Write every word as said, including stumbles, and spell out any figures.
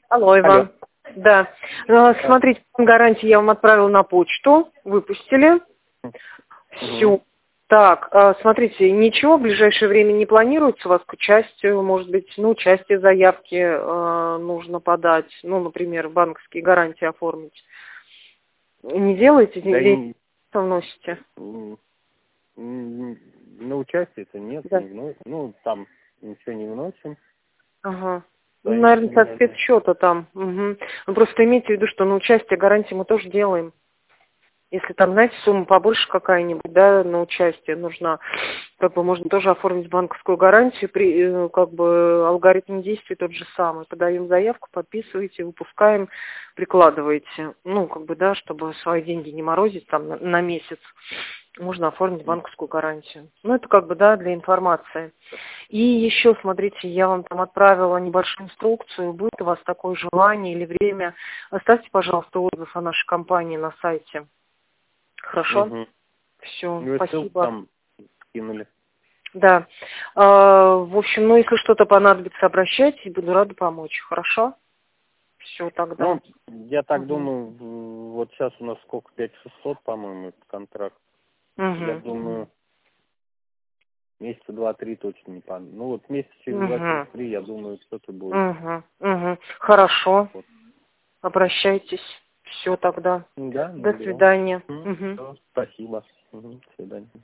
Алло, Алло. Иван. Да. Э, Смотрите, гарантии я вам отправила на почту, выпустили. Все. Мгм. Так, э, смотрите, ничего в ближайшее время не планируется у вас к участию, может быть, ну, участие заявки э, нужно подать, ну, например, банковские гарантии оформить. Не делаете, Да деньги и, вносите? м, м, на участие-то нет, Да. не вносим. Ну, там ничего не вносим. Ага. Ну, наверное, со Дополнительно. спецсчета там. Угу. Ну, просто имейте в виду, что на участие гарантии мы тоже делаем. Если там, знаете, сумма побольше какая-нибудь, да, на участие нужна, как бы можно тоже оформить банковскую гарантию, при, э, как бы алгоритм действий тот же самый. Подаем заявку, подписываете, выпускаем, прикладываете. Ну, как бы, да, чтобы свои деньги не морозить там на, на месяц, можно оформить банковскую гарантию. Ну, это как бы, да, для информации. И еще, смотрите, я вам там отправила небольшую инструкцию, будет у вас такое желание или время, оставьте, пожалуйста, отзыв о нашей компании на сайте. Хорошо? Угу. Все, Вы ссылку спасибо. там скинули. Да. А, в общем, ну, если что-то понадобится, обращайтесь, буду рада помочь. Хорошо? Все тогда. Ну, я так Угу. думаю, в- вот сейчас у нас сколько, пять шестьсот, по-моему, этот контракт. Я Угу. думаю, месяца два-три точно не пан. Ну, вот месяца через два, через Угу. три, я думаю, что-то будет. Угу. Угу. Хорошо. Вот. Обращайтесь. Все тогда. Да, До наберем. свидания. Мгм. Угу. Всё, спасибо. Мгм. До свидания.